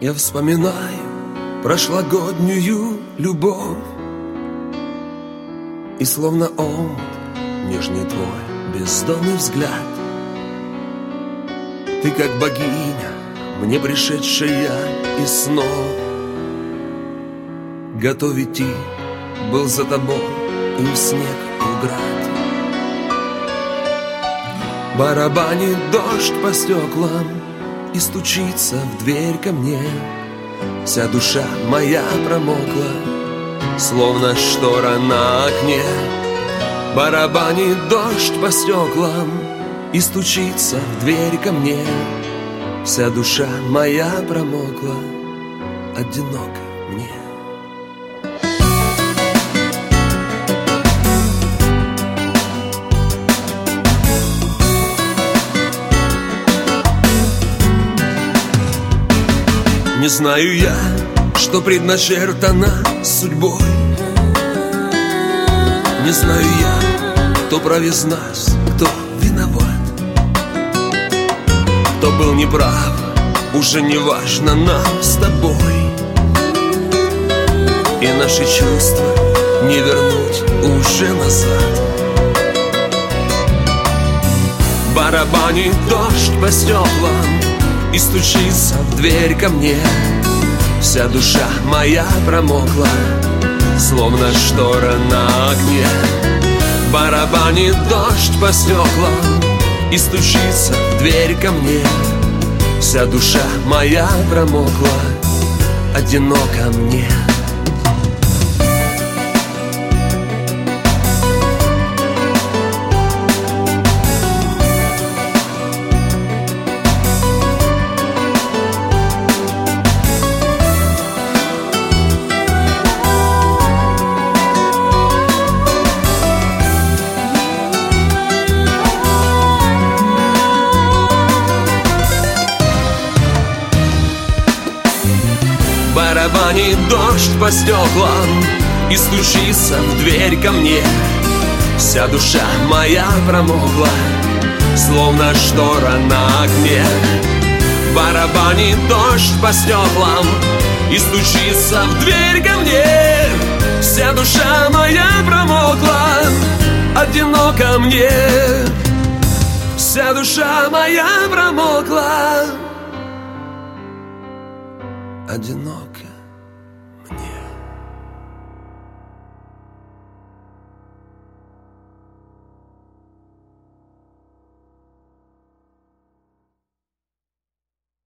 Я вспоминаю прошлогоднюю любовь, и словно омут нежный твой бездонный взгляд. Ты как богиня, мне пришедшая из снов. Готов идти был за тобой и в снег, и в град. Барабанит дождь по стеклам и стучится в дверь ко мне. Вся душа моя промокла, словно штора на окне. Барабанит дождь по стеклам и стучится в дверь ко мне. Вся душа моя промокла, одиноко мне. Не знаю я, что предначертано судьбой. Не знаю я, кто прав из нас, кто виноват. Кто был неправ, уже не важно нам с тобой. И наши чувства не вернуть уже назад. Барабанит дождь по стеклам и стучится в дверь ко мне. Вся душа моя промокла, словно штора на окне. Барабанит дождь по стеклам и стучится в дверь ко мне. Вся душа моя промокла, одиноко мне. Барабанит дождь по стеклам и стучится в дверь ко мне. Вся душа моя промокла, словно штора на окне. Барабанит дождь по стеклам и стучится в дверь ко мне. Вся душа моя промокла, одиноко мне. Вся душа моя промокла, одиноко.